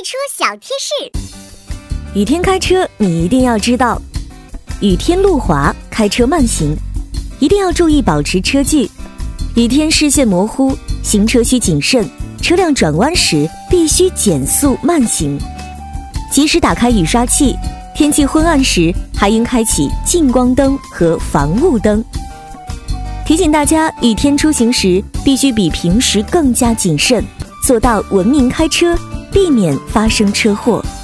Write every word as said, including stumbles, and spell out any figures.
车小贴士。 雨天开车你一定要知道，雨天路滑，开车慢行，一定要注意保持车距。雨天视线模糊，行车需谨慎，车辆转弯时必须减速慢行。及时打开雨刷器，天气昏暗时还应开启近光灯和防雾灯。提醒大家，雨天出行时必须比平时更加谨慎，做到文明开车，避免发生车祸。